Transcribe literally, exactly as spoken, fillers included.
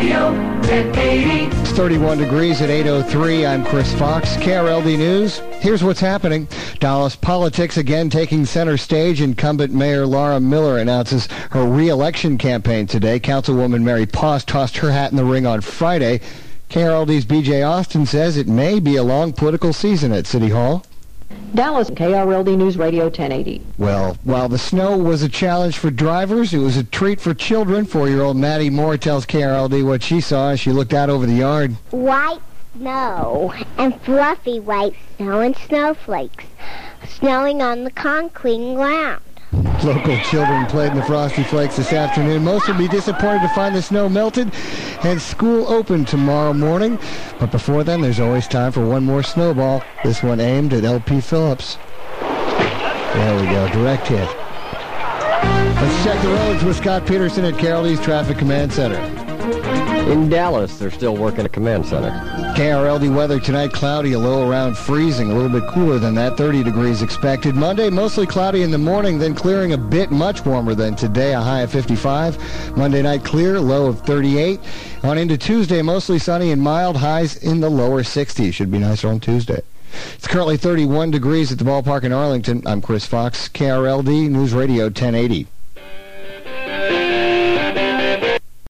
Radio ten eighty. It's thirty-one degrees at eight oh three. I'm Chris Fox, K R L D News. Here's what's happening. Dallas politics again taking center stage. Incumbent Mayor Laura Miller announces her re-election campaign today. Councilwoman Mary Poss tossed her hat in the ring on Friday. K R L D's B J Austin says it may be a long political season at City Hall. Dallas, K R L D News Radio ten eighty. Well, while the snow was a challenge for drivers, it was a treat for children. Four-year-old Maddie Moore tells K R L D what she saw as she looked out over the yard. White snow and fluffy white snow and snowflakes snowing on the concrete ground. Local children played in the Frosty Flakes this afternoon. Most will be disappointed to find the snow melted and school open tomorrow morning. But before then, there's always time for one more snowball. This one aimed at L P Phillips. There we go, direct hit. Let's check the roads with Scott Peterson at K R L D's Traffic Command Center. In Dallas, they're still working a command center. K R L D weather tonight, cloudy, a low around freezing, a little bit cooler than that, thirty degrees expected. Monday, mostly cloudy in the morning, then clearing a bit, much warmer than today, a high of fifty-five. Monday night clear, low of thirty-eight. On into Tuesday, mostly sunny and mild, highs in the lower sixties. Should be nicer on Tuesday. It's currently thirty-one degrees at the ballpark in Arlington. I'm Chris Fox, K R L D News Radio ten eighty.